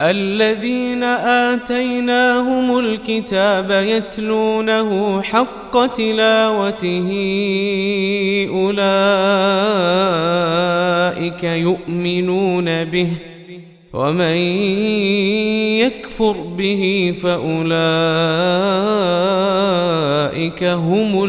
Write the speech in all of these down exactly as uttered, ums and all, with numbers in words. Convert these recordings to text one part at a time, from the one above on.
الذين آتيناهم الكتاب يتلونه حق تلاوته أولئك يؤمنون به ومن يكفر به فأولئك هم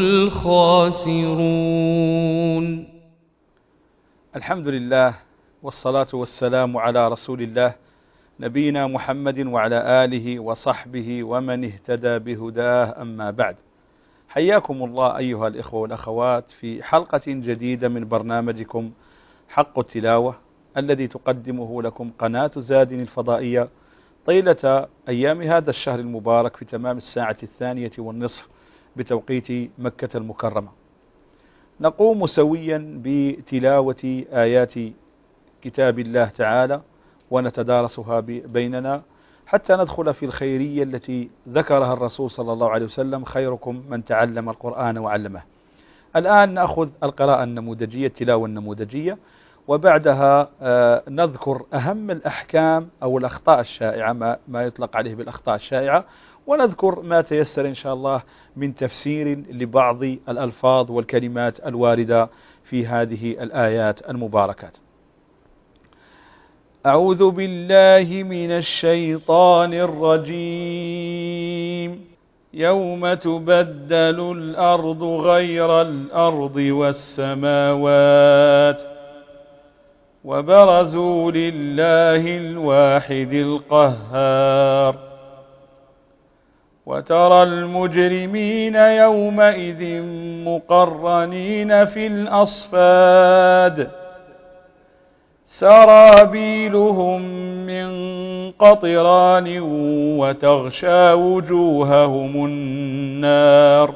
الخاسرون. الحمد لله والصلاة والسلام على رسول الله نبينا محمد وعلى آله وصحبه ومن اهتدى بهداه، أما بعد. حياكم الله أيها الإخوة والأخوات في حلقة جديدة من برنامجكم حق التلاوة، الذي تقدمه لكم قناة زاد الفضائية طيلة أيام هذا الشهر المبارك في تمام الساعة الثانية والنصف بتوقيت مكة المكرمة. نقوم سويا بتلاوة آيات كتاب الله تعالى ونتدارسها بيننا حتى ندخل في الخيرية التي ذكرها الرسول صلى الله عليه وسلم: خيركم من تعلم القرآن وعلمه. الآن نأخذ القراءة النموذجية، التلاوة النموذجية، وبعدها نذكر أهم الأحكام أو الأخطاء الشائعة، ما, ما يطلق عليه بالأخطاء الشائعة، ونذكر ما تيسر إن شاء الله من تفسير لبعض الألفاظ والكلمات الواردة في هذه الآيات المباركات. أعوذ بالله من الشيطان الرجيم. يوم تبدل الأرض غير الأرض والسماوات وبرزوا لله الواحد القهار وترى المجرمين يومئذ مقرنين في الأصفاد سرابيلهم من قطران وتغشى وجوههم النار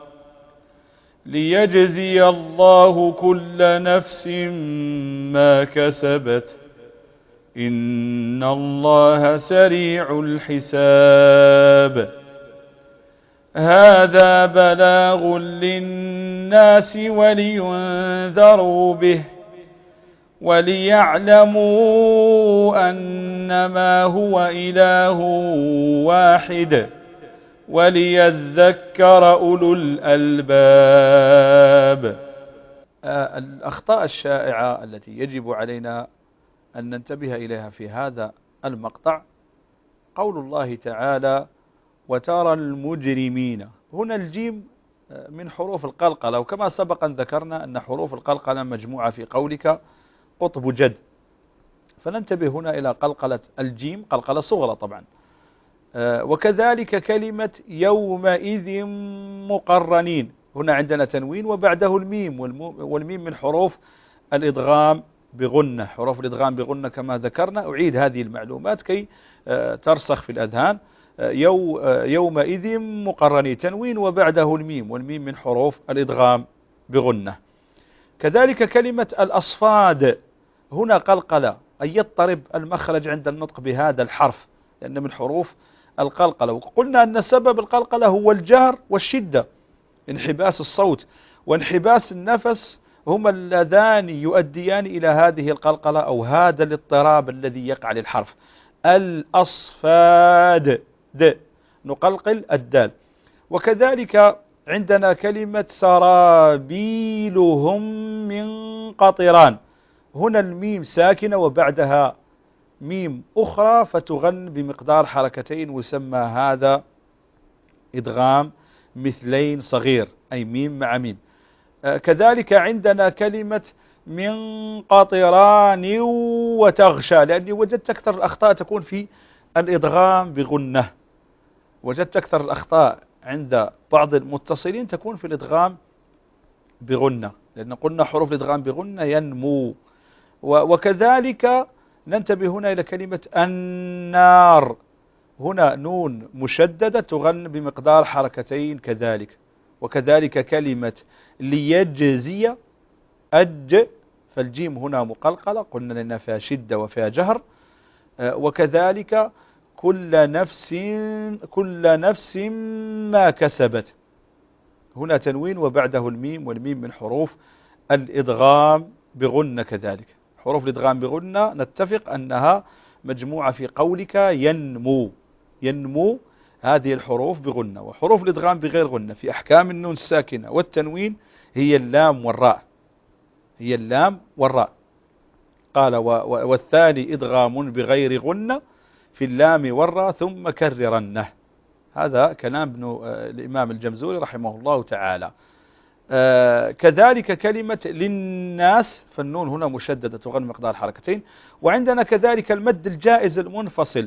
ليجزي الله كل نفس ما كسبت إن الله سريع الحساب. هذا بلاغ للناس ولينذروا به وليعلموا أنما هو إله واحد وليذكر أولو الألباب. الأخطاء الشائعة التي يجب علينا أن ننتبه إليها في هذا المقطع: قول الله تعالى: وترى المجرمين. هنا الجيم من حروف القلقلة، وكما سبق أن ذكرنا أن حروف القلقلة مجموعة في قولك قطب جد، فننتبه هنا إلى قلقلة الجيم، قلقلة صغرى طبعا. وكذلك كلمة يومئذ مقرنين، هنا عندنا تنوين وبعده الميم، والميم من حروف الإدغام بغنة، حروف الإدغام بغنة كما ذكرنا. أعيد هذه المعلومات كي ترسخ في الأذهان. يو يومئذ مقرنين، تنوين وبعده الميم، والميم من حروف الإدغام بغنة. كذلك كلمة الأصفاد، هنا قلقلة، أي يضطرب المخرج عند النطق بهذا الحرف، لأن من حروف القلقلة. وقلنا أن سبب القلقلة هو الجهر والشدة، انحباس الصوت وانحباس النفس هما اللذان يؤديان إلى هذه القلقلة أو هذا الاضطراب الذي يقع للحرف. الأصفاد، د، نقلقل الدال. وكذلك عندنا كلمة سرابيلهم من قطران، هنا الميم ساكنة وبعدها ميم أخرى فتغن بمقدار حركتين، ويسمى هذا إدغام مثلين صغير، أي ميم مع ميم. كذلك عندنا كلمة من قطران وتغشى، لأني وجدت أكثر الأخطاء تكون في الإدغام بغنة، وجدت أكثر الأخطاء عند بعض المتصلين تكون في الإدغام بغنة، لأن قلنا حروف الإدغام بغنة ينمو. وكذلك ننتبه هنا إلى كلمة النار، هنا نون مشددة تغن بمقدار حركتين كذلك. وكذلك كلمة ليجزي، أج، فالجيم هنا مقلقلة، قلنا لأنها فيها شدة وفيها جهر. وكذلك كل نفس كل نفس ما كسبت، هنا تنوين وبعده الميم، والميم من حروف الإدغام بغنة. كذلك حروف الإدغام بغنة نتفق أنها مجموعة في قولك ينمو. ينمو هذه الحروف بغنة، وحروف الإدغام بغير غنة في أحكام النون الساكنة والتنوين هي اللام والراء، هي اللام والراء. قال والثاني إدغام بغير غنة في اللام والراء ثم كررنه. هذا كلام ابن الإمام الجمزوري رحمه الله تعالى. آه كذلك كلمة للناس، فالنون هنا مشددة تغن مقدار حركتين. وعندنا كذلك المد الجائز المنفصل،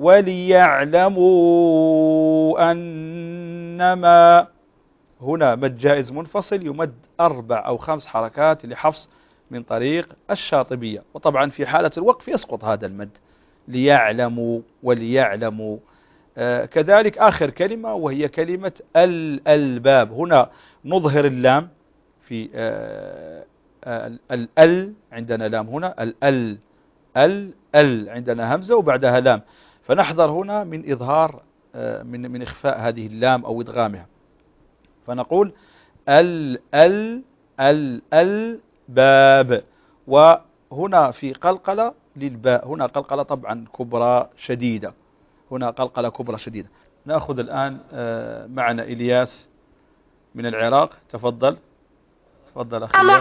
وليعلموا أنما، هنا مد جائز منفصل يمد أربع أو خمس حركات لحفص من طريق الشاطبية، وطبعا في حالة الوقف يسقط هذا المد. ليعلموا وليعلموا. آه كذلك آخر كلمة وهي كلمة الألباب، هنا نظهر اللام في آه آه الأل، عندنا لام هنا الأل ال ال عندنا همزة وبعدها لام، فنحذر هنا من إظهار آه من من إخفاء هذه اللام أو إدغامها، فنقول ال ال ال الباب. وهنا في قلقلة للباء، هنا قلقلة طبعا كبرى شديدة، هنا قلقلة كبرى شديدة. نأخذ الآن معنا إلياس من العراق، تفضل. تفضل أخي إلياس.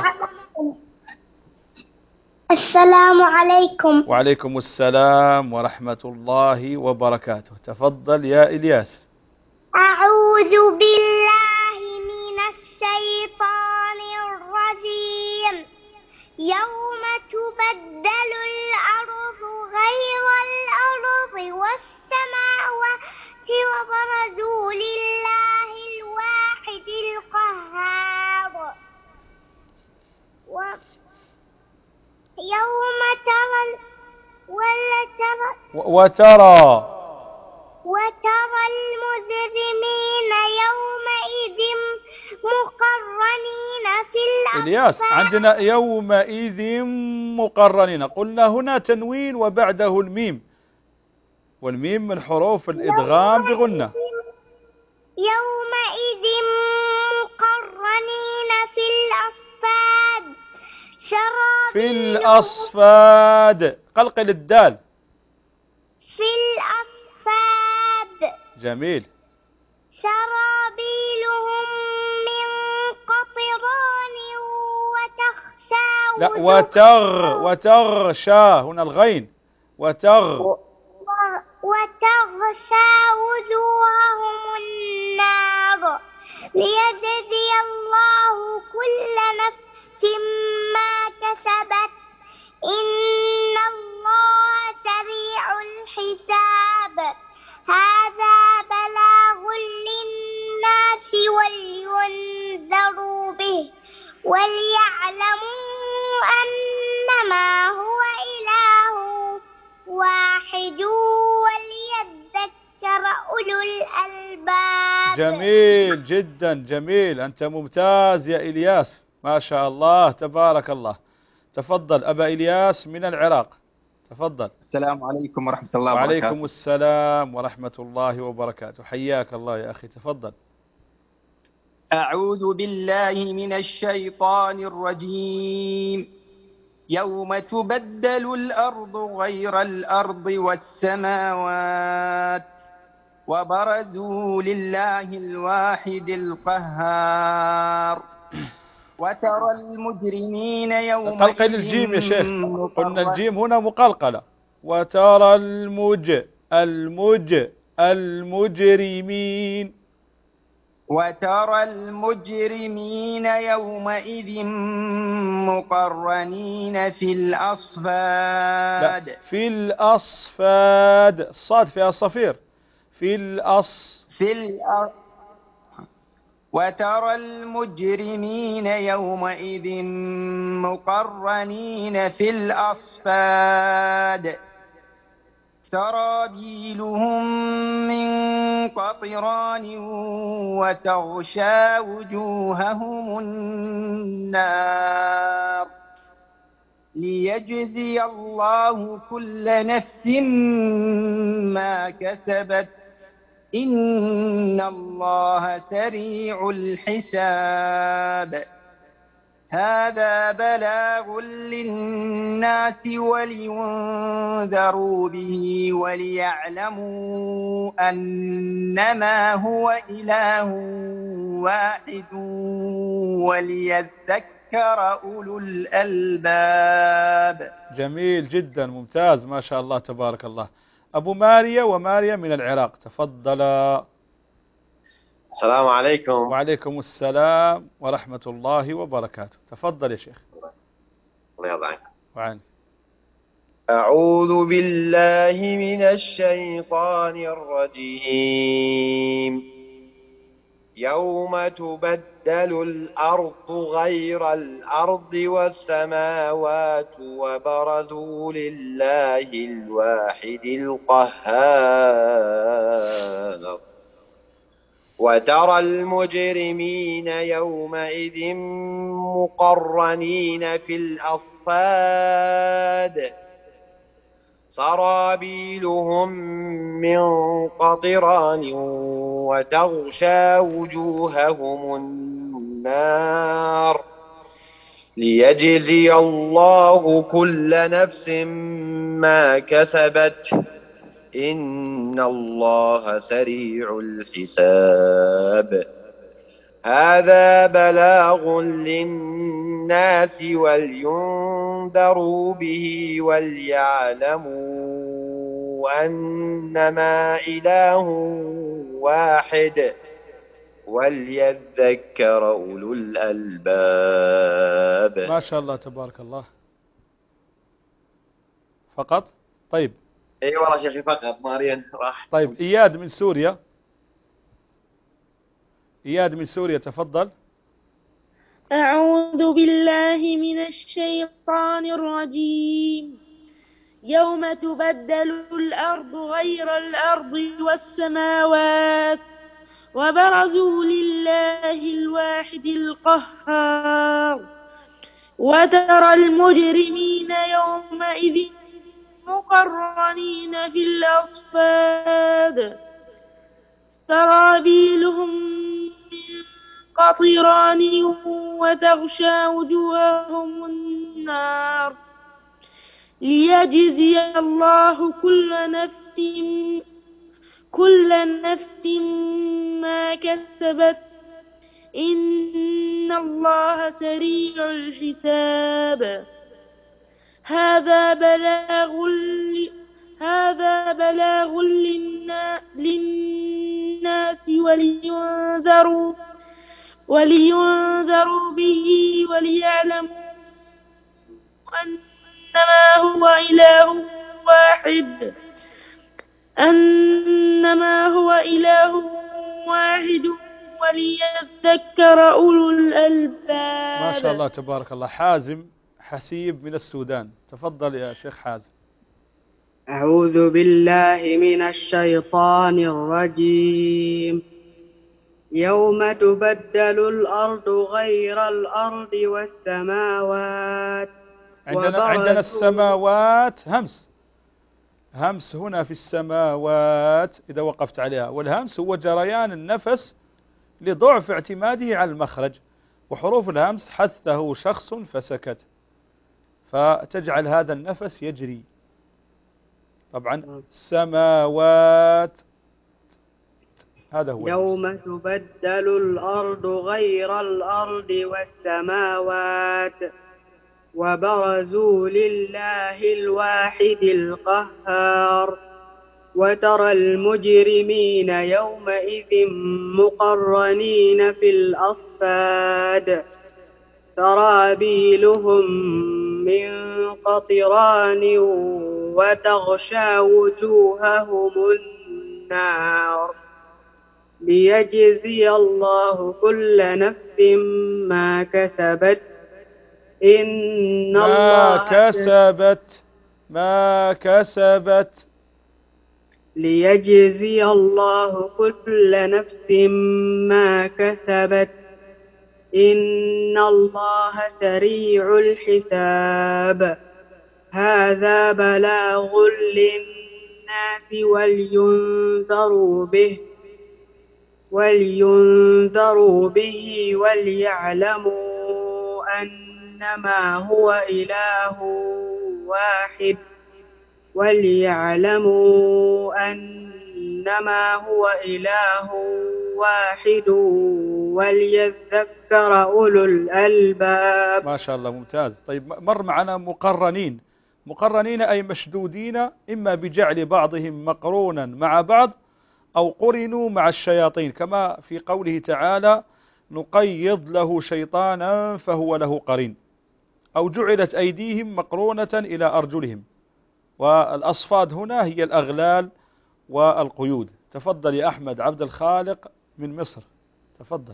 السلام عليكم. وعليكم السلام ورحمة الله وبركاته. تفضل يا إلياس. أعوذ بالله من الشيطان الرجيم. يوم تبدل الأرض غير الأرض والسماوات وبرزوا لله الواحد القهار. يوم ترى وترى وترى وترى المجرمين يومئذ مقرنين في الأصفاد. إلياس عندنا يومئذ مقرنين، قلنا هنا تنوين وبعده الميم، والميم من حروف الإدغام بغنة. يومئذ مقرنين في الأصفاد في الأصفاد، قلقل الدال في الأصفاد. جميل. سرابيلهم من قطران وتخشى لا وتغ وتغشى، هنا الغين وتغ وتغشى وجوههم النار ليجزي الله كل نفس ما كسبت إن الله سريع الحساب. هذا بلاغ للناس ولينذروا به وليعلموا أنما هو إله واحد وليذكر أولو الألباب. جميل جدا، جميل، أنت ممتاز يا إلياس، ما شاء الله تبارك الله. تفضل أبا إلياس من العراق، تفضل. السلام عليكم ورحمة الله وبركاته. وعليكم السلام ورحمة الله وبركاته، حياك الله يا أخي، تفضل. أعوذ بالله من الشيطان الرجيم. يوم تبدل الأرض غير الأرض والسماوات وبرزوا لله الواحد القهار. وترى المجرمين يومئذ قلقل الجيم يا شيخ، قلنا الجيم هنا مقلقلة. وترى المج المج المجرمين وترى المجرمين يومئذ مقرنين في الأصفاد. لا في الأصفاد، الصاد فيها الصفير، في الأص في الأ... وترى المجرمين يومئذ مقرنين في الأصفاد سرابيلهم من قطران وتغشى وجوههم النار ليجزي الله كل نفس ما كسبت إن الله سريع الحساب. هذا بلاغ للناس ولينذروا به وليعلموا أنما هو إله واحد وليذكر أولو الألباب. جميل جدا، ممتاز، ما شاء الله تبارك الله. أبو ماريا وماريا من العراق، تفضل. السلام عليكم. وعليكم السلام ورحمة الله وبركاته. تفضل يا شيخ. الله يرضى عنك. أعوذ بالله من الشيطان الرجيم. يوم تبدل الأرض غير الأرض والسماوات وبرزوا لله الواحد القهار وترى المجرمين يومئذ مقرنين في الأصفاد سرابيلهم من قطران وتغشى وجوههم النار ليجزي الله كل نفس ما كسبت إن الله سريع الحساب. هذا بلاغ للناس ولينذروا به وليعلموا أنما إله واحد وليذكر أولو الألباب. ما شاء الله تبارك الله. فقط؟ طيب. اي والله شيخي فقط. ماريا راح. طيب إياد من سوريا. إياد من سوريا تفضل. أعوذ بالله من الشيطان الرجيم. يوم تبدل الأرض غير الأرض والسماوات وبرزوا لله الواحد القهار وترى المجرمين يومئذ مقرنين في الأصفاد سرابيلهم من قطران وتغشى وجوههم النار ليجزي الله كل نفس كل نفس ما كسبت إن الله سريع الحساب. هذا بلاغ ل... هذا بلاغ للنا... للناس ولينذروا ولينذروا به وليعلموا أنما هو إله واحد أنما هو إله واحد وليذكر أولو الألباب. ما شاء الله تبارك الله. حازم حسيب من السودان تفضل يا شيخ حازم. أعوذ بالله من الشيطان الرجيم. يوم تبدل الأرض غير الأرض والسماوات. عندنا عندنا السماوات همس همس هنا في السماوات إذا وقفت عليها، والهمس هو جريان النفس لضعف اعتماده على المخرج، وحروف الهمس حثه شخص فسكت، فتجعل هذا النفس يجري. طبعا السماوات هذا هو. يوم تبدل الأرض غير الأرض والسماوات وبرزوا لله الواحد القهار وترى المجرمين يومئذ مقرنين في الأصفاد سرابيلهم من قطران وتغشى وجوههم النار ليجزي الله كل نفس ما كسبت إن ما الله كسبت ما كسبت ليجزي الله كل نفس ما كسبت إن الله سريع الحساب. هذا بلاغ للناس ولينذروا به ولينذروا به وليعلموا أن أنما هو إله واحد وليعلموا أنما هو إله واحد وليذكر أولو الألباب. ما شاء الله ممتاز. طيب مر معنا مقرنين. مقرنين أي مشدودين، إما بجعل بعضهم مقرونا مع بعض أو قرنوا مع الشياطين، كما في قوله تعالى نقيض له شيطانا فهو له قرين، أو جعلت أيديهم مقرونة إلى أرجلهم، والأصفاد هنا هي الأغلال والقيود. تفضل يا أحمد عبد الخالق من مصر، تفضل.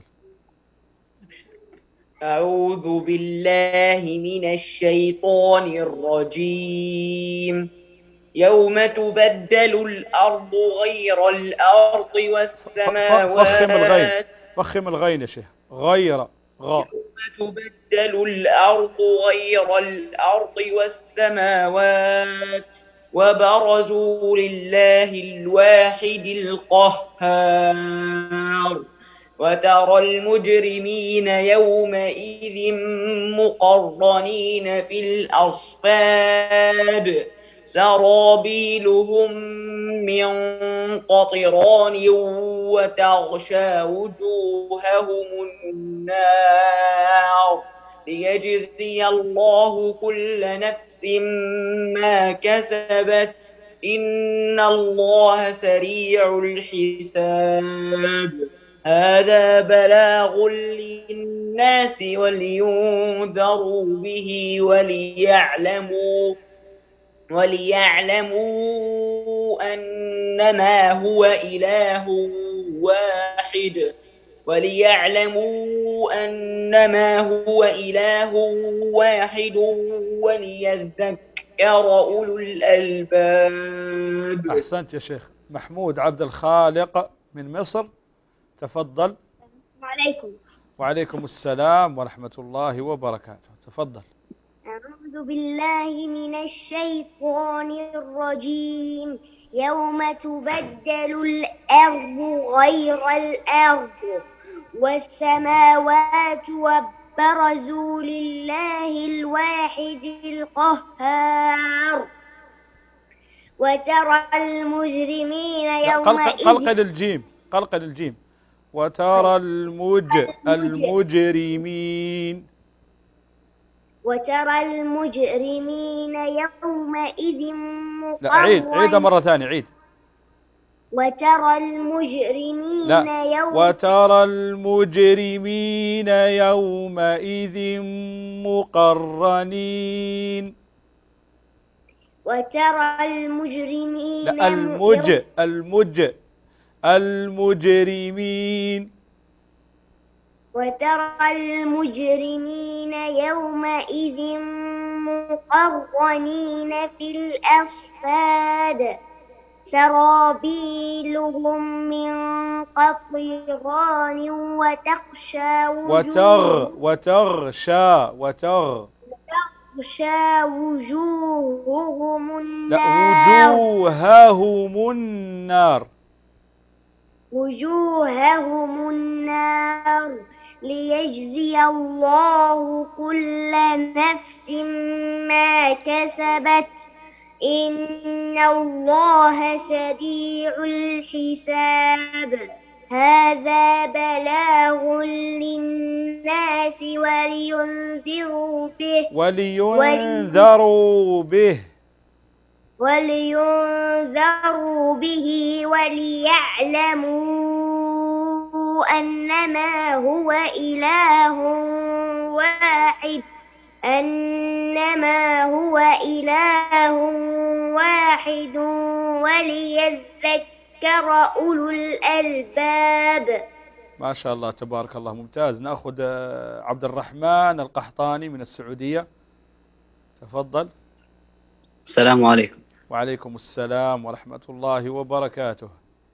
أعوذ بالله من الشيطان الرجيم. يوم تبدل الأرض غير الأرض والسماوات. فخم الغين، فخم الغين يا شيخ. غير غاء. يوم تبدل الأرض غير الأرض والسماوات وبرزوا لله الواحد القهار. وترى المجرمين يومئذ مقرنين في الأصفاد سرابيلهم من قطران وتغشى وجوههم النار ليجزي الله كل نفس ما كسبت إن الله سريع الحساب. هذا بلاغ للناس ولينذروا به وليعلموا وليعلموا أنما هو إله واحد وليعلموا أنما هو إله واحد وليذكر أولو الألباب. أحسنت يا شيخ. محمود عبد الخالق من مصر، تفضل. وعليكم. وعليكم السلام ورحمة الله وبركاته، تفضل. أعوذ بالله من الشيطان الرجيم. يوم تبدل الأرض غير الأرض والسماوات وبرزوا لله الواحد القهار. وترى المجرمين يومئذ قلقل الجيم، قلقل الجيم. وترى المج المجرمين وترى المجرمين يومئذ مقرنين. لا عيد عيد مرة ثانية عيد. وترى المجرمين لا يوم وترى المجرمين يومئذ مقرنين. وترى المجرمين لا المج المج المجرمين. وترى المجرمين يومئذ مقرنين في الأصفاد سرابيلهم من قطران وتغشى وتغ وتغشى وتغ تغشى وجوههم النار. لا وجوههم النار. وجوههم النار ليجزي الله كل نفس ما كسبت إن الله سريع الحساب. هذا بلاغ للناس ولينذروا به ولينذروا به ولينذروا به وليعلموا أنما هو إله واحد أنما هو إله واحد وليذكر أولو الألباب. ما شاء الله تبارك الله ممتاز. نأخذ عبد الرحمن القحطاني من السعودية، تفضل. السلام عليكم. وعليكم السلام ورحمة الله وبركاته.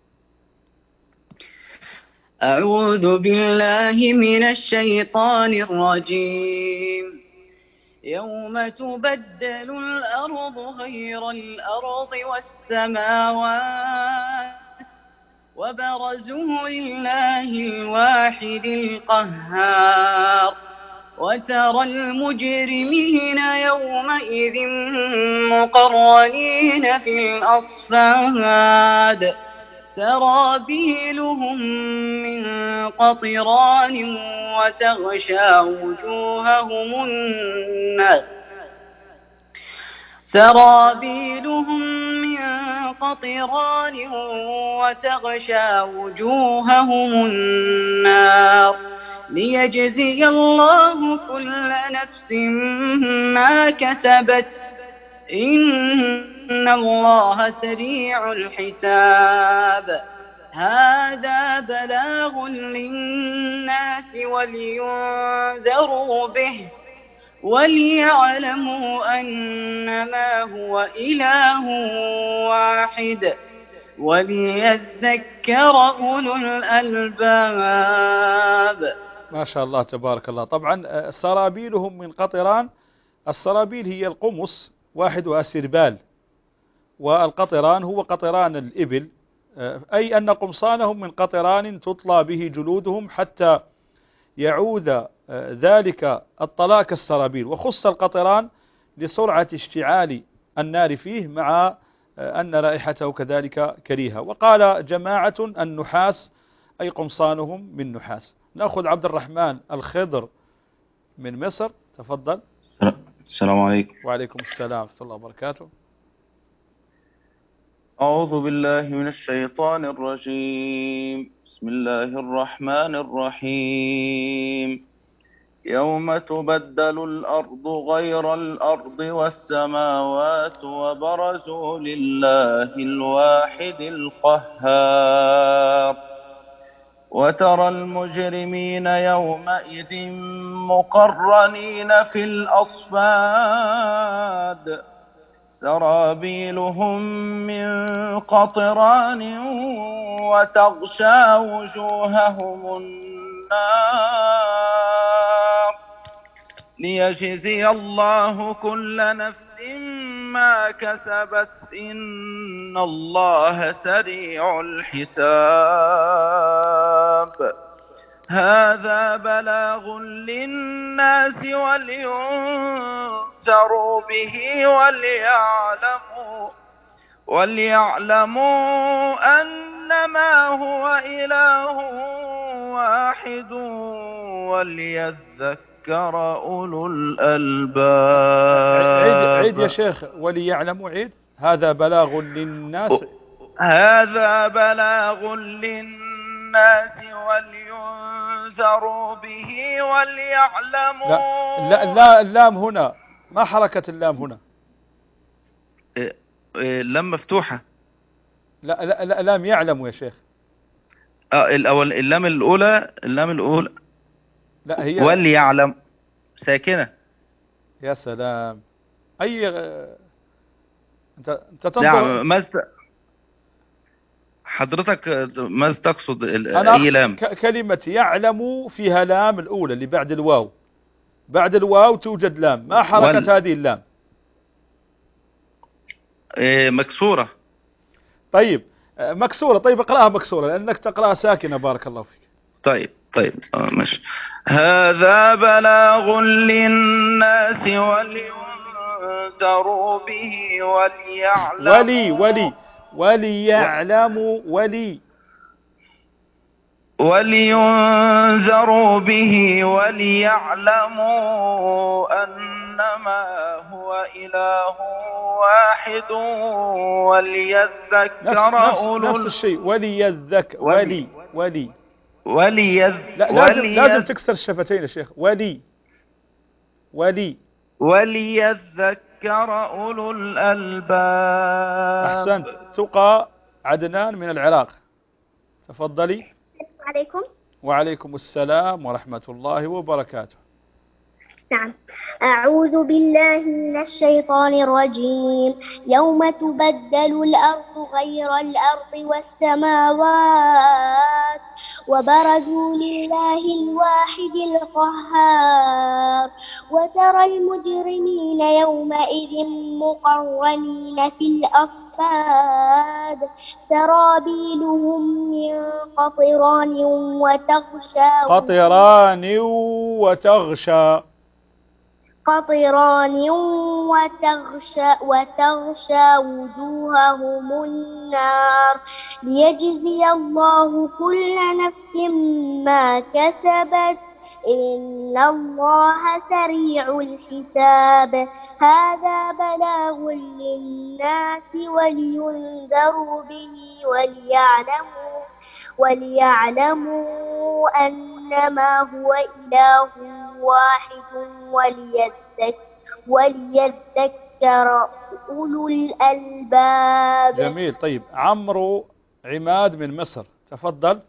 أعوذ بالله من الشيطان الرجيم. يوم تبدل الأرض غير الأرض والسماوات وبرزوا لله الواحد القهار. وترى المجرمين يومئذ مقرنين في الأصفاد سرابيلهم من قطران وتغشى وجوههم النار سرابيلهم من قطران وتغشى وجوههم النار ليجزي الله كل نفس ما كسبت إن الله سريع الحساب هذا بلاغ للناس ولينذروا به وليعلموا أنما هو إله واحد وليذكر أولو الألباب. ما شاء الله تبارك الله. طبعا سرابيلهم من قطران، السرابيل هي القمص واحدها سربال، والقطران هو قطران الإبل، أي أن قمصانهم من قطران تطلى به جلودهم حتى يعود ذلك الطلاء كالسرابيل. وخص القطران لسرعة اشتعال النار فيه مع أن رائحته كذلك كريهة. وقال جماعة النحاس أي قمصانهم من نحاس. نأخذ عبد الرحمن الخضر من مصر، تفضل. السلام عليكم. وعليكم السلام ورحمة الله وبركاته. أعوذ بالله من الشيطان الرجيم. بسم الله الرحمن الرحيم. يوم تبدل الأرض غير الأرض والسماوات وبرزوا لله الواحد القهار وترى المجرمين يومئذ مقرنين في الأصفاد سرابيلهم من قطران وتغشى وجوههم النار ليجزي الله كل نفس ما كسبت إن الله سريع الحساب هذا بلاغ للناس ولينذروا به وليعلموا وليعلموا أنما هو إله واحد وليذكر أولو الألباب. عيد, عيد يا شيخ. وليعلموا عيد. هذا بلاغ للناس هذا بلاغ للناس ولينذروا به وليعلموا. لا, لا, لا اللام هنا ما حركة اللام هنا؟ اللام مفتوحة. لا لا, لا لام يعلم يا شيخ. اه الأول اللام الأولى اللام الأولى لا هي وليعلم ساكنة. يا سلام. أي أنت أنت تنظر. نعم. ما است... حضرتك ماذا تقصد أي لام؟ ك... كلمة يعلم فيها لام الأولى اللي بعد الواو، بعد الواو توجد لام، ما حركة وال... هذه اللام؟ إيه مكسورة. طيب مكسورة. طيب اقرأها مكسورة لأنك تقرأها ساكنة. بارك الله فيك. طيب طيب آه ماشي. هذا بلاغ للناس ولينذروا به وليعلموا ولي ولي وليعلموا ولي ولينذروا به وليعلموا أنما هو إله واحد وليذكر أولو. نفس الشيء. وليذكر ولي ولي وليذ لا لازم, لازم تكسر الشفتين يا شيخ. ولي ولي وليذكر أولو الألباب. أحسنت. تقى عدنان من العراق، تفضلي. عليكم. وعليكم السلام ورحمة الله وبركاته. نعم. أعوذ بالله من الشيطان الرجيم. يوم تبدل الأرض غير الأرض والسماوات وبرزوا لله الواحد القهار وترى المجرمين يومئذ مقرنين في الأصفاد سرابيلهم من قطران وتغشى قطران وتغشى قطران وتغشى, وتغشى وجوههم النار ليجزي الله كل نفس ما كسبت إن الله سريع الحساب هذا بلاغ للناس ولينذروا به وليعلموا وليعلموا أنما هو إله واحد وليذكر, وليذكر أولو الألباب. جميل. طيب عمرو عماد من مصر تفضل.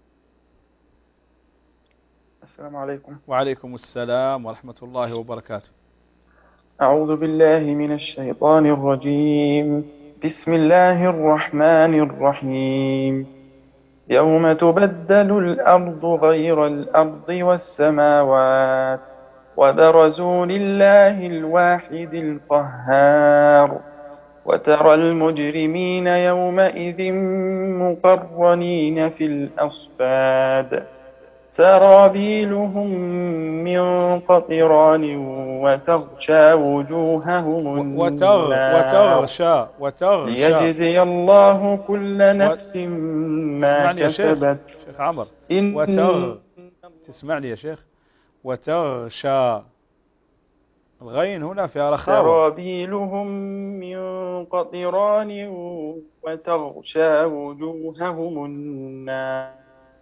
السلام عليكم. وعليكم السلام ورحمة الله وبركاته. أعوذ بالله من الشيطان الرجيم. بسم الله الرحمن الرحيم. يوم تبدل الأرض غير الأرض والسماوات وبرزوا لله الواحد القهار وترى المجرمين يومئذ مقرنين في الأصفاد سرابيلهم من قطران وتغشى وجوههم وتغ وتغشى وتغشى ليجزي الله كل نفس ما كسبت. شيخ عمر وتغ تسمعني يا شيخ. وتغشى الغين هنا فيها رخاوة. سرابيلهم من قطران وتغشى وجوههم النار.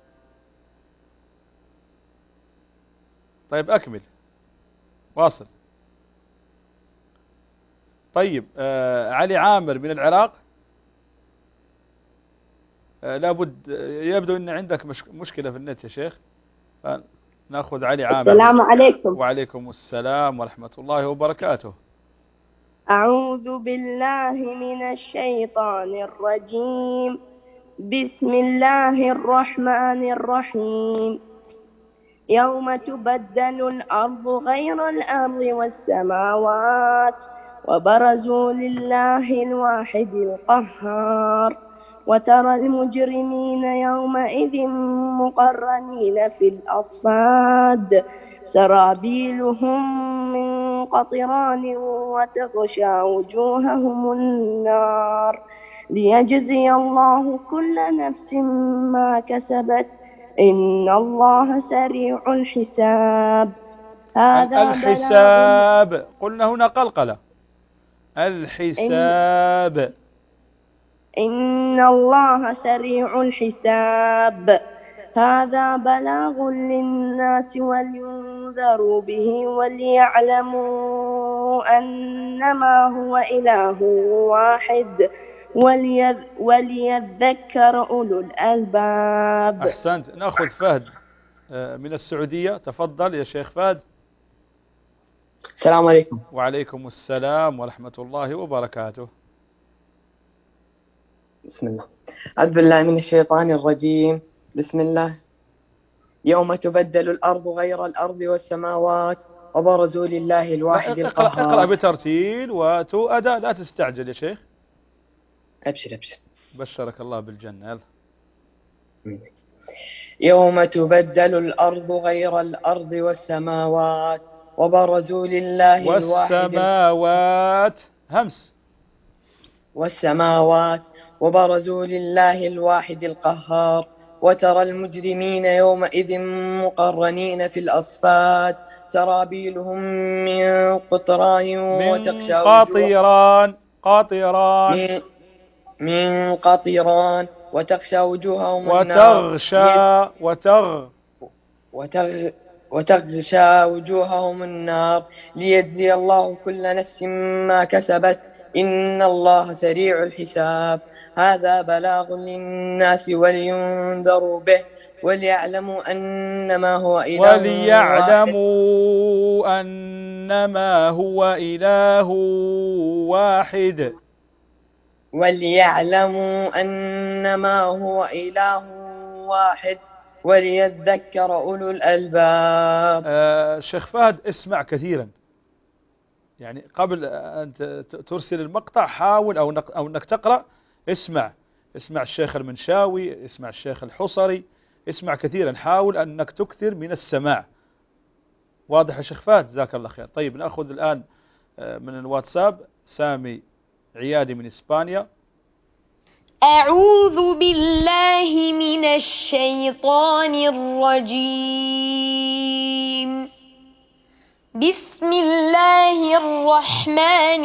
طيب أكمل واصل. طيب آه علي عامر من العراق. آه لابد يبدو أن عندك مش مشكلة في النت يا شيخ. نأخذ علي عامر. السلام عليكم. وعليكم السلام ورحمة الله وبركاته. أعوذ بالله من الشيطان الرجيم. بسم الله الرحمن الرحيم. يوم تبدل الأرض غير الأرض والسماوات وبرزوا لله الواحد القهار وترى المجرمين يومئذ مقرنين في الأصفاد سرابيلهم من قطران وتغشى وجوههم النار ليجزي الله كل نفس ما كسبت إن الله سريع الحساب. هذا الحساب قلنا هنا قلقلة. الحساب إن, إن الله سريع الحساب. هذا بلاغ للناس ولينذروا به وليعلموا أنما هو إله واحد وليذكر أولو الألباب. أحسنت. نأخذ فهد من السعودية تفضل يا شيخ فهد. السلام عليكم. وعليكم السلام ورحمة الله وبركاته. بسم الله. أعوذ بالله من الشيطان الرجيم. بسم الله. يوم تبدل الأرض غير الأرض والسماوات وبرزوا لله الواحد القهار. اقرأ بترتيل وتؤدى لا تستعجل يا شيخ. أبشر أبشر. بشرك الله بالجنة. يلا. يوم تبدل الأرض غير الأرض والسماوات وبرزوا لله الواحد والسماوات همس والسماوات وبرزوا لله الواحد القهار وترى المجرمين يومئذ مقرنين في الأصفاد سرابيلهم من قطران وتغشى قطران قطران من, من قطران وتغشى وجوههم وتغشى وتغ وتغ وتغشى وجوههم النار ليجزي الله كل نفس ما كسبت إن الله سريع الحساب. هذا بلاغ للناس ولينذروا به وليعلموا أنما هو إله وليعلموا واحد أنما هو إله واحد وليعلموا أنما هو إله واحد وليذكر أولو الألباب. آه شيخ فهد اسمع كثيرا، يعني قبل أن ترسل المقطع حاول أو أو أنك تقرأ اسمع اسمع الشيخ المنشاوي، اسمع الشيخ الحصري، اسمع كثيرا، حاول أنك تكثر من السماع. واضح يا شيخ فهد؟ جزاك الله خير. طيب نأخذ الآن من الواتساب سامي عيادي من إسبانيا. أعوذ بالله من الشيطان الرجيم. بسم الله الرحمن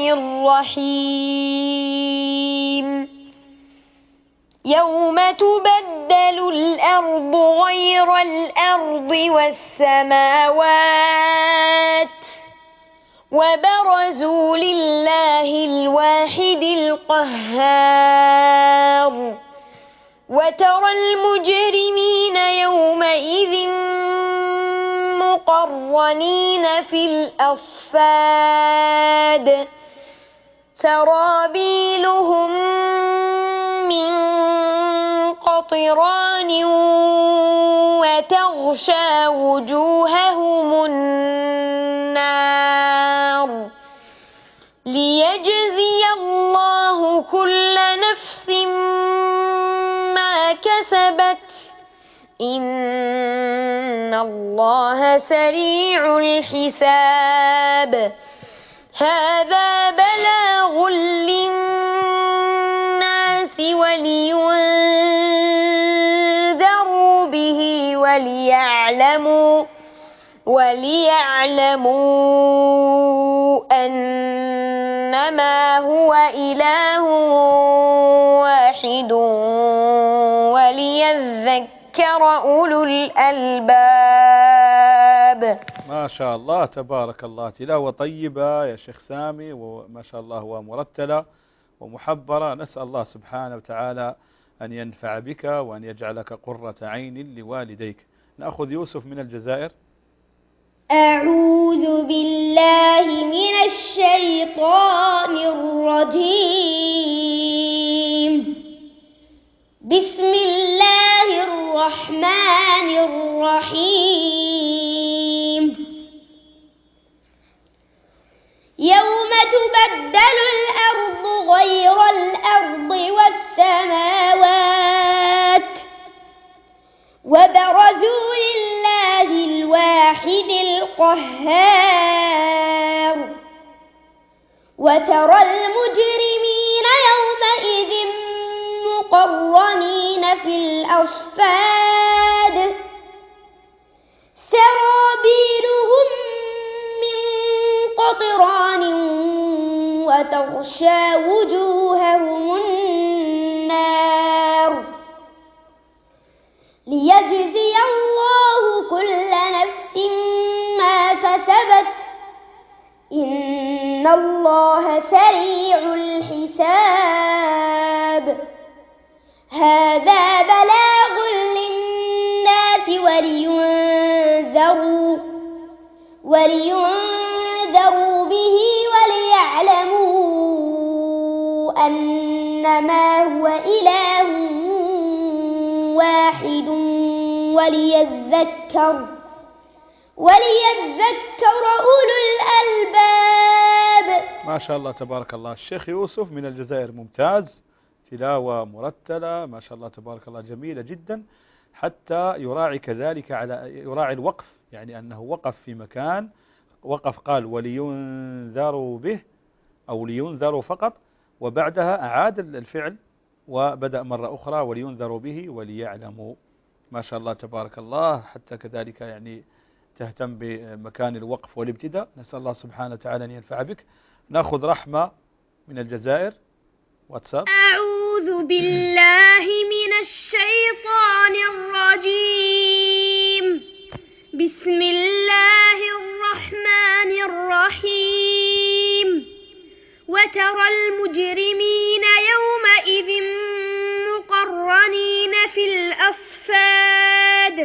الرحيم. يوم تبدل الأرض غير الأرض والسماوات وبرزوا لله الواحد القهار وترى المجرمين يومئذ مقرنين في الأصفاد سرابيلهم من قطران وتغشى وجوههم النار ليجزي الله كل نفس ما كسبت إن الله سريع الحساب. هذا بلاغ للناس ولينذروا به وليعلموا وليعلموا أنما هو إله واحد وليذكر أولو الألباب. ما شاء الله تبارك الله، تلاوة طيبة يا شيخ سامي، وما شاء الله ومرتلة ومحبرة. نسأل الله سبحانه وتعالى أن ينفع بك وأن يجعلك قرة عين لوالديك. نأخذ يوسف من الجزائر. أعوذ بالله من الشيطان الرجيم. بسم الله الرحمن الرحيم. يوم تبدل الأرض غير الأرض والسماوات وبرزوا لله الواحد القهار وترى المجرمين يومئذ مقرنين في الأصفاد سرابيلهم من قطران وتغشى وجوههم النار ليجزي الله كل نفس ما كسبت إن الله سريع الحساب. هذا بلاغ للناس ولينذروا ولينذروا به وليعلموا أنما هو إله واحد وليذكر وليذكر أولو الألباب. ما شاء الله تبارك الله. الشيخ يوسف من الجزائر ممتاز، تلاوة مرتلة ما شاء الله تبارك الله، جميلة جدا، حتى يراعي كذلك على يراعي الوقف، يعني أنه وقف في مكان وقف قال ولينذروا به أو لينذروا فقط، وبعدها أعاد الفعل وبدأ مرة أخرى ولينذروا به وليعلموا. ما شاء الله تبارك الله، حتى كذلك يعني تهتم بمكان الوقف والابتداء. نسأل الله سبحانه وتعالى أن ينفع بك. نأخذ رحمة من الجزائر واتساب. أعوذ بالله من الشيطان الرجيم. بسم الله الرحمن الرحيم. وترى المجرمين يومئذ مقرنين في الأصفاد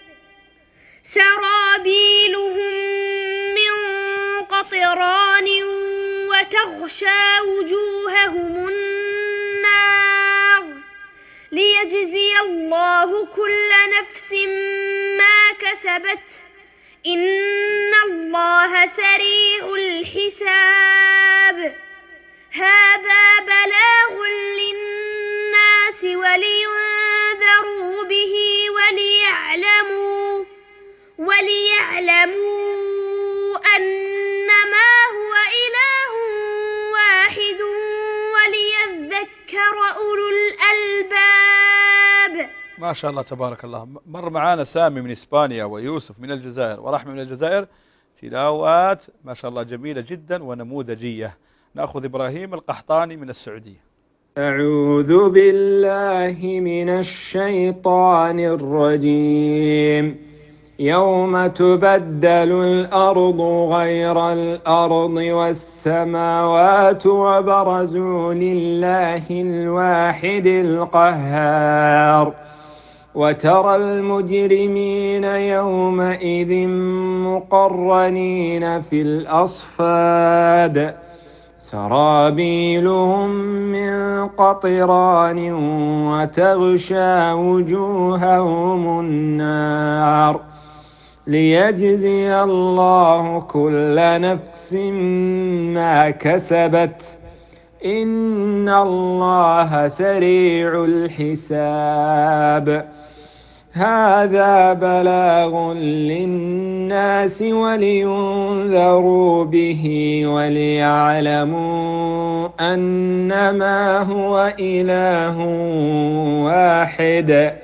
سرابيلهم من قطران وتغشى وجوههم النار ليجزي الله كل نفس ما كسبت إن الله سريع الحساب. هذا بلاغ للناس ولينذروا به وليعلموا وليعلموا إنما هو إله واحد وليذكر أولو الألباب. ما شاء الله تبارك الله. مر معانا سامي من إسبانيا ويوسف من الجزائر ورحمة من الجزائر، تلاوات ما شاء الله جميلة جدا ونموذجية. نأخذ إبراهيم القحطاني من السعودية. أعوذ بالله من الشيطان الرجيم. يوم تبدل الأرض غير الأرض والسماوات وبرزوا لله الواحد القهار وترى المجرمين يومئذ مقرنين في الأصفاد سرابيلهم من قطران وتغشى وجوههم النار ليجزي الله كل نفس ما كسبت إن الله سريع الحساب. هذا بلاغ للناس ولينذروا به وليعلموا أنما هو إله واحد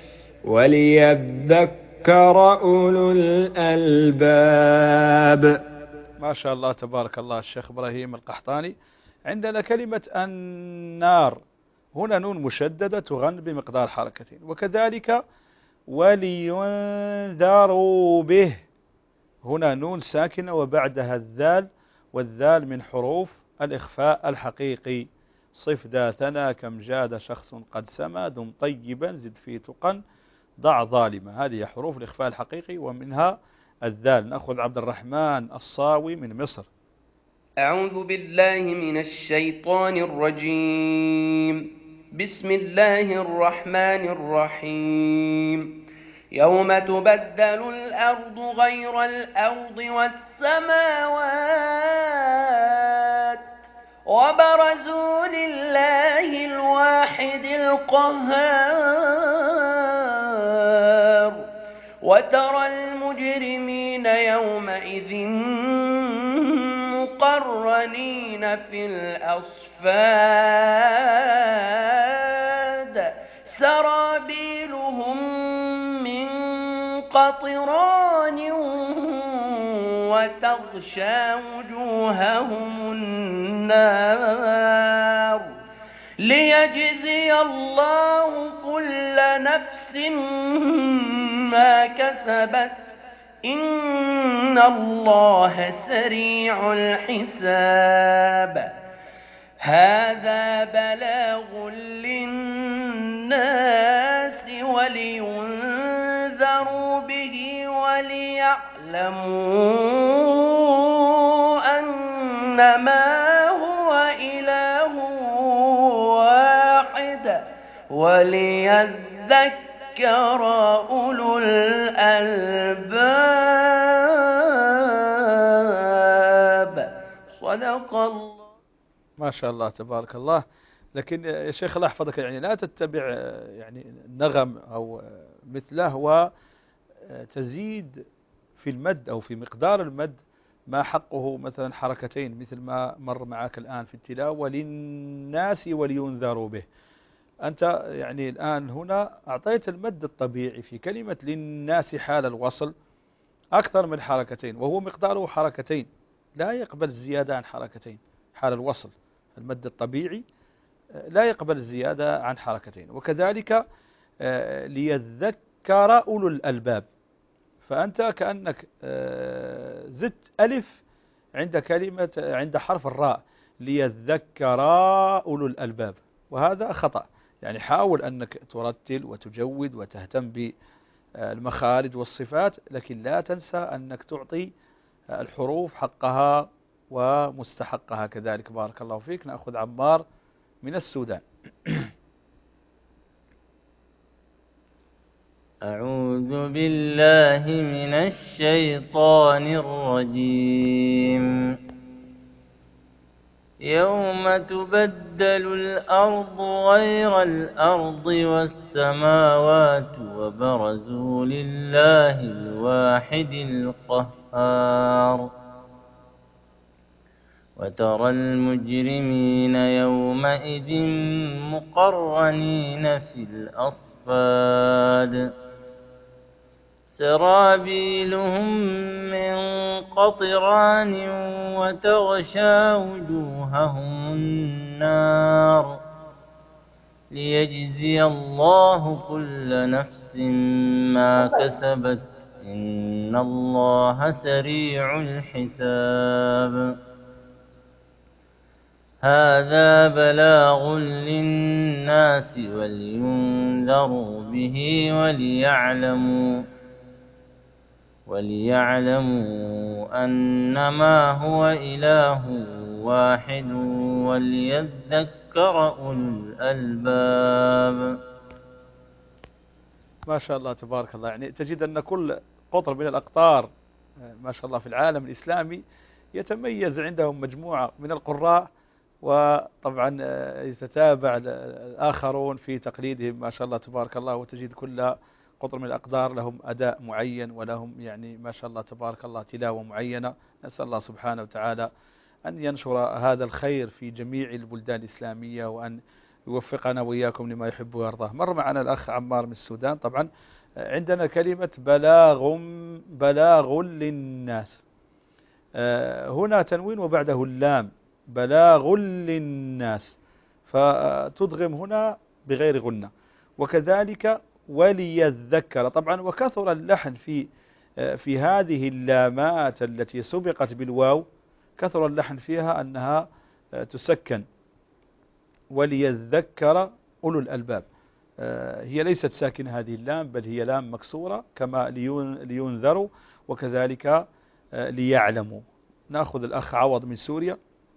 وليذكر أولو الألباب. ما شاء الله تبارك الله. الشيخ إبراهيم القحطاني. عندنا كلمة النار هنا نون مشددة تغن بمقدار حركتين، وكذلك ولينذروا به هنا نون ساكنة وبعدها الذال، والذال من حروف الإخفاء الحقيقي. صف ذا ثنى كم جاد شخص قد سما دم طيبا زد في تقا ضع ظالما. هذه حروف الإخفاء الحقيقي ومنها الذال. نأخذ عبد الرحمن الصاوي من مصر. أعوذ بالله من الشيطان الرجيم. بسم الله الرحمن الرحيم. يوم تبدل الأرض غير الأرض والسماوات وبرزوا لله الواحد القهار وترى المجرمين يومئذ مقرنين في الأصفاد سرابيلهم من قطران وتغشى وجوههم النار ليجزي الله كل نفس ما كسبت إن الله سريع الحساب. هذا بلاغ للناس ولينذروا به وليعلموا أنما هو إله واحد وليذكر أولو الألباب. صدق الله. ما شاء الله تبارك الله. لكن يا شيخ الله يحفظك يعني لا تتبع يعني النغم أو مثله وتزيد في المد أو في مقدار المد ما حقه مثلا حركتين مثل ما مر معك الآن في التلاوة للناس ولينذروا به. أنت يعني الآن هنا أعطيت المد الطبيعي في كلمة للناس حال الوصل أكثر من حركتين، وهو مقداره حركتين لا يقبل الزيادة عن حركتين. حال الوصل المد الطبيعي لا يقبل الزيادة عن حركتين. وكذلك ليذكر أولو الألباب، فأنت كأنك زدت ألف عند كلمة عند حرف الراء ليذكر أولو الألباب، وهذا خطأ. يعني حاول أنك ترتل وتجود وتهتم بالمخارج والصفات، لكن لا تنسى أنك تعطي الحروف حقها ومستحقها كذلك. بارك الله فيك. نأخذ عمار من السودان. أعوذ بالله من الشيطان الرجيم. يوم تبدل الأرض غير الأرض والسماوات وبرزوا لله الواحد القهار وترى المجرمين يومئذ مقرنين في الأصفاد سرابيلهم من قطران وتغشى وجوههم النار ليجزي الله كل نفس ما كسبت إن الله سريع الحساب هذا بلاغ للناس ولينذروا به وليعلموا وليعلموا أنما هو إله واحد وليذكر أولو الألباب. ما شاء الله تبارك الله. يعني تجد أن كل قطر من الأقطار ما شاء الله في العالم الإسلامي يتميز عندهم مجموعة من القراء، وطبعا يتتابع الآخرون في تقليدهم ما شاء الله تبارك الله، وتجد كل قطر من الأقدار لهم أداء معين ولهم يعني ما شاء الله تبارك الله تلاوة معينة. نسأل الله سبحانه وتعالى أن ينشر هذا الخير في جميع البلدان الإسلامية، وأن يوفقنا وإياكم لما يحب ويرضاه. مر معنا الأخ عمار من السودان. طبعا عندنا كلمة بلاغ بلاغ للناس، هنا تنوين وبعده اللام، بلاغ للناس، فتدغم هنا بغير غنة. وكذلك وليذكر. طبعا وكثر اللحن في في هذه اللامات التي سبقت بالواو، كثر اللحن فيها أنها تسكن. وليذكر أولو الألباب، هي ليست ساكنة هذه اللام، بل هي لام مكسورة كما لينذروا وكذلك ليعلموا. نأخذ الأخ عوض من سوريا.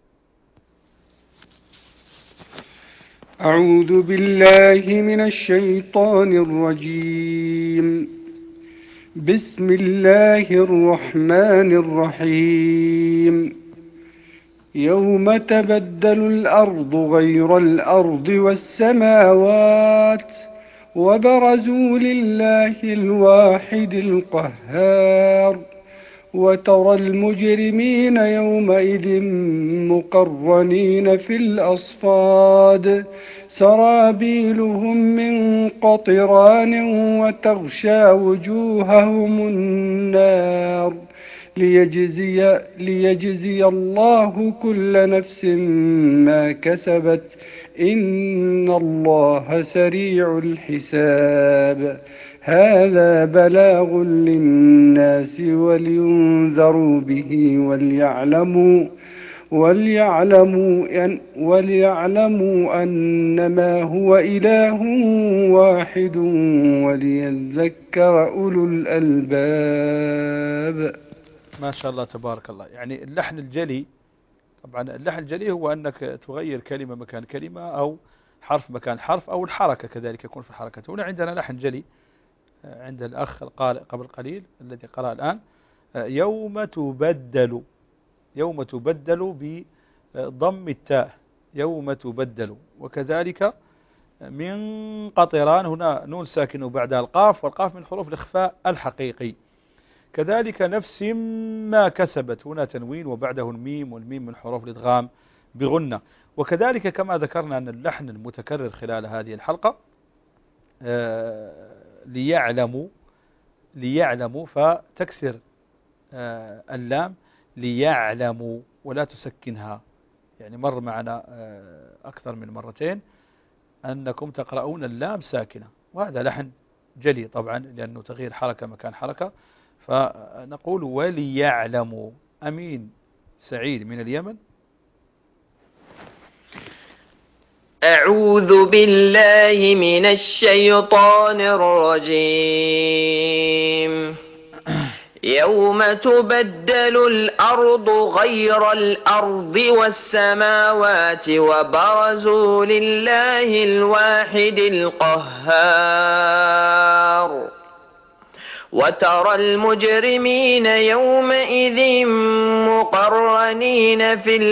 أعوذ بالله من الشيطان الرجيم. بسم الله الرحمن الرحيم. يوم تبدل الأرض غير الأرض والسماوات وبرزوا لله الواحد القهار وترى المجرمين يومئذ مقرنين في الأصفاد سرابيلهم من قطران وتغشى وجوههم النار ليجزي, ليجزي الله كل نفس ما كسبت إن الله سريع الحساب هذا بلاغ للناس ولينذروا به وليعلموا وليعلموا, أن وليعلموا أنما هو إله واحد وليذكر أولو الألباب. ما شاء الله تبارك الله. يعني اللحن الجلي، طبعا اللحن الجلي هو أنك تغير كلمة مكان كلمة أو حرف مكان حرف أو الحركة كذلك يكون في الحركة. هنا عندنا لحن جلي عند الأخ القارئ قبل قليل الذي قرأ الآن، يوم تبدل، يوم تبدل بضم التاء، يوم تبدل. وكذلك من قطران، هنا نون ساكن بعدها القاف، والقاف من حروف الإخفاء الحقيقي. كذلك نفس ما كسبت، هنا تنوين وبعده الميم، والميم من حروف الإدغام بغنة. وكذلك كما ذكرنا أن اللحن المتكرر خلال هذه الحلقة ليعلموا، ليعلموا فتكسر اللام ليعلموا ولا تسكنها. يعني مر معنا أكثر من مرتين أنكم تقرؤون اللام ساكنة، وهذا لحن جلي طبعا لأنه تغيير حركة مكان حركة. فنقول وليعلموا. أمين سعيد من اليمن. أعوذ بالله من الشيطان الرجيم. يوم تبدل الأرض غير الأرض والسماوات وبرزوا لله الواحد القهار وترى المجرمين يومئذ مقرنين في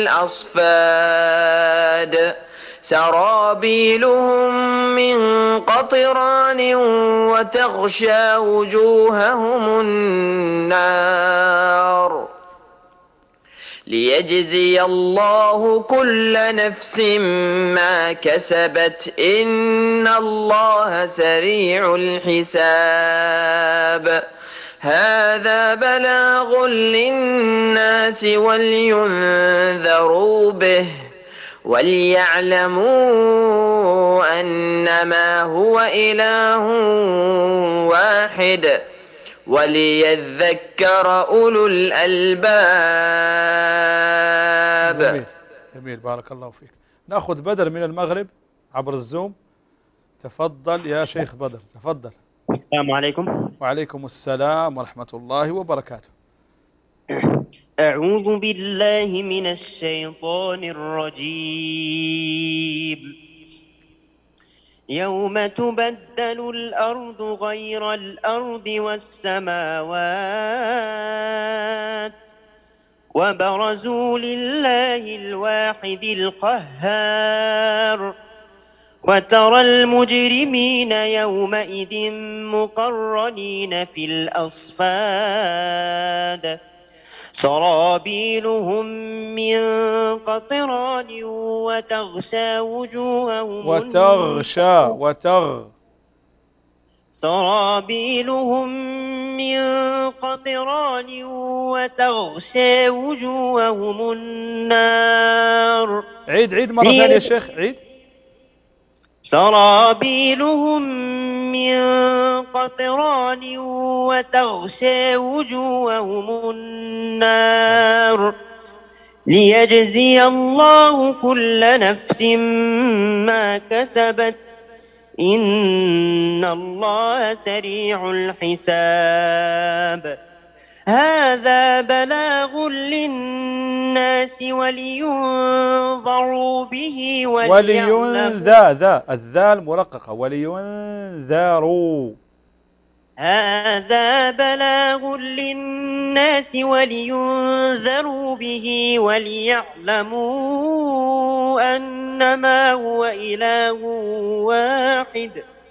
الأصفاد سرابيلهم من قطران وتغشى وجوههم النار ليجزي الله كل نفس ما كسبت إن الله سريع الحساب هذا بلاغ للناس ولينذروا به وليعلموا أنما هو إله واحد وليذكر أولو الألباب. جميل جميل بارك الله فيك. نأخذ بدر من المغرب عبر الزوم. تفضل يا شيخ بدر تفضل. السلام عليكم. وعليكم السلام ورحمة الله وبركاته. أعوذ بالله من الشيطان الرجيم. يوم تبدل الأرض غير الأرض والسماوات وبرزوا لله الواحد القهار وترى المجرمين يومئذ مقرنين في الأصفاد سرابيلهم من قطران وتغشى وجوههم وتغشى وتغ سرابيلهم من قطران وتغشى وجوههم النار. عيد عيد مرة ثانية يا شيخ عيد. سرابيلهم من قطران وتغشى وجوههم النار ليجزي الله كل نفس ما كسبت إن الله سريع الحساب هذا بلاغ للناس ولينظروا به ولينذا ذا الذال مرققة ولينذروا هذا بلاغ للناس ولينذروا به وليعلموا أنما هو إله واحد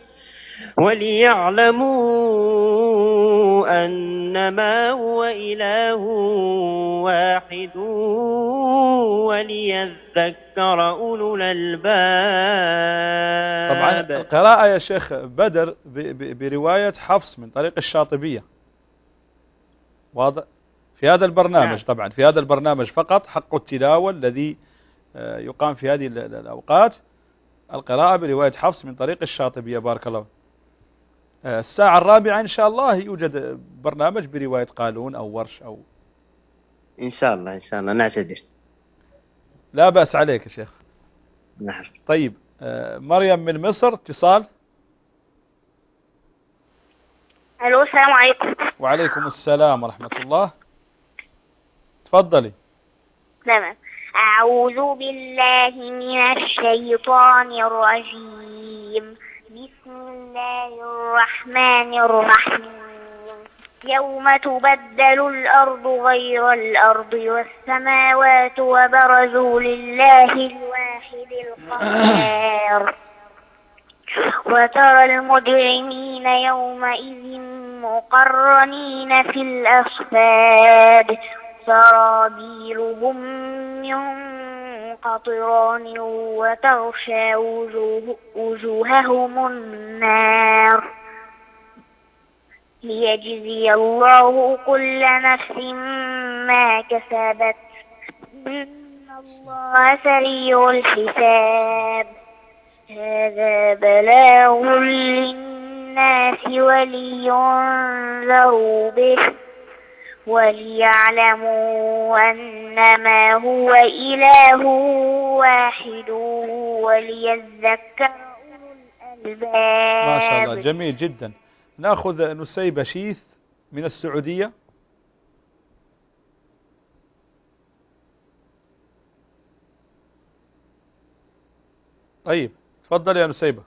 وليعلموا أنما هو إله واحد وليذكر أولو الألباب. طبعا القراءة يا شيخ بدر برواية حفص من طريق الشاطبية واضح في هذا البرنامج. نعم. طبعا في هذا البرنامج فقط حق التلاوة الذي يقام في هذه الأوقات القراءة برواية حفص من طريق الشاطبية. بارك الله. الساعة الرابعة إن شاء الله يوجد برنامج برواية قالون أو ورش أو إن شاء الله إن شاء الله نعتذر. لا بأس عليك يا شيخ. نعم. طيب مريم من مصر اتصال. الو السلام عليكم. وعليكم السلام ورحمة الله. تفضلي. تمام. أعوذ بالله من الشيطان الرجيم. بسم الله الرحمن الرحيم. يوم تبدل الأرض غير الأرض والسماوات وبرزوا لله الواحد القهار وترى المجرمين يومئذ مقرنين في الأصفاد سرابيلهم من قطران وتغشى وجوه وجوههم النار ليجزي الله كل نفس ما كسبت إن الله سريع الحساب هذا بلاغ للناس ولينذروا به وليعلموا أنما هو إله واحد وليذكر أولو الألباب. ما شاء الله جميل جدا. نأخذ نسيبة شيث من السعودية. طيب تفضل يا نسيبة.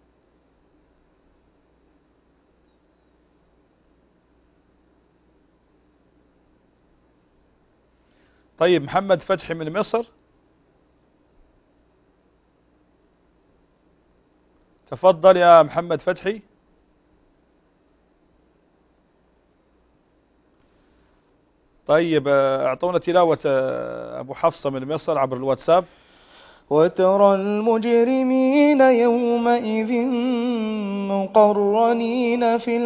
طيب محمد فتحي من مصر تفضل يا محمد فتحي. طيب اعطونا تلاوة ابو حفصة من مصر عبر الواتساب. وترى المجرمين يومئذ مقرنين في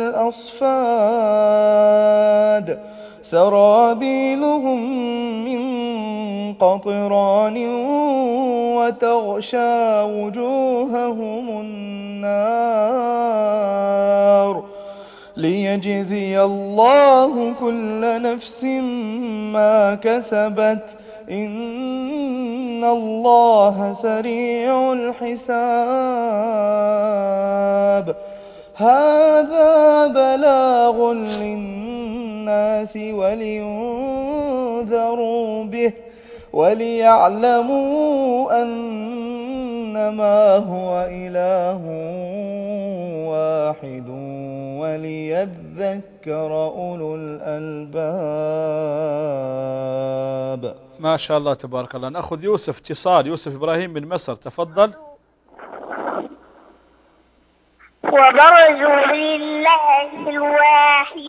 الأصفاد سرابيلهم من قطران وتغشى وجوههم النار ليجزي الله كل نفس ما كسبت إن الله سريع الحساب هذا بلاغ للناس ولينذروا به وليعلموا أنما هو إله واحد وليذكر أولو الألباب. ما شاء الله تبارك الله. نأخذ يوسف اتصال. يوسف إبراهيم من مصر، تفضل. وبرزوا لله الواحد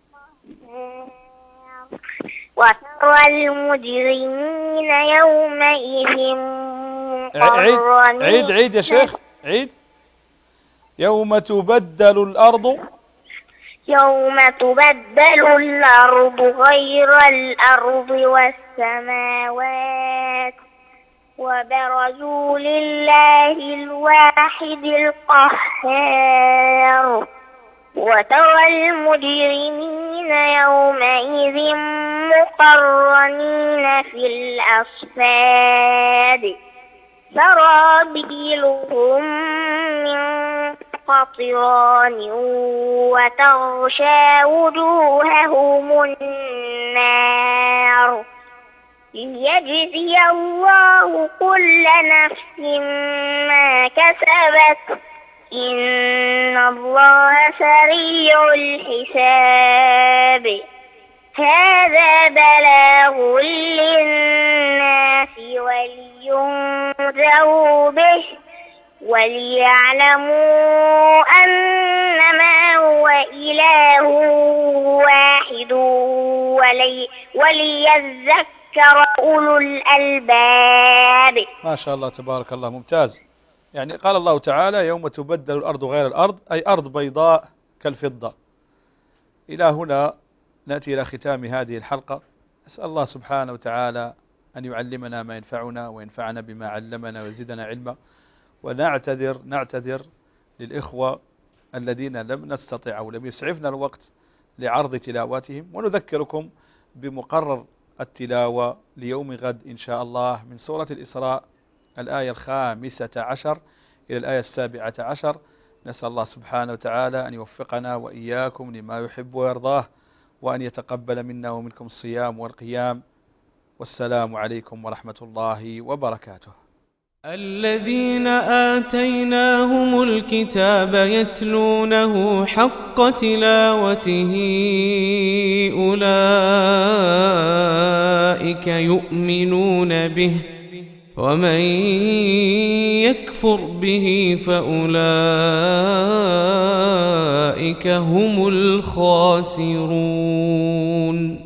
وترى المجرمين يومئذ عيد عيد عيد يا شيخ عيد. يوم تبدل الأرض يوم تبدل الأرض غير الأرض والسماوات وبرزوا لله الواحد القهار وترى المجرمين يومئذ مقرنين في الأصفاد سرابيلهم من قطران وتغشى وجوههم النار ليجزي الله كل نفس ما كسبت إن الله سريع الحساب هذا بلاغ للناس ولينذروا به وليعلموا أنما هو إله واحد ولي وليذكر أولو الألباب. ما شاء الله تبارك الله، ممتاز. يعني قال الله تعالى يوم تبدل الأرض غير الأرض، أي أرض بيضاء كالفضة. إلى هنا نأتي إلى ختام هذه الحلقة. أسأل الله سبحانه وتعالى أن يعلمنا ما ينفعنا وينفعنا بما علمنا ويزيدنا علما. ونعتذر نعتذر للإخوة الذين لم نستطع أو لم يسعفنا الوقت لعرض تلاواتهم، ونذكركم بمقرر التلاوة ليوم غد إن شاء الله من سورة الإسراء الآية الخامسة عشر إلى الآية السابعة عشر. نسأل الله سبحانه وتعالى أن يوفقنا وإياكم لما يحب ويرضاه، وأن يتقبل منا ومنكم الصيام والقيام. والسلام عليكم ورحمة الله وبركاته. الذين آتيناهم الكتاب يتلونه حق تلاوته أولئك يؤمنون به ومن يكفر به فأولئك هم الخاسرون.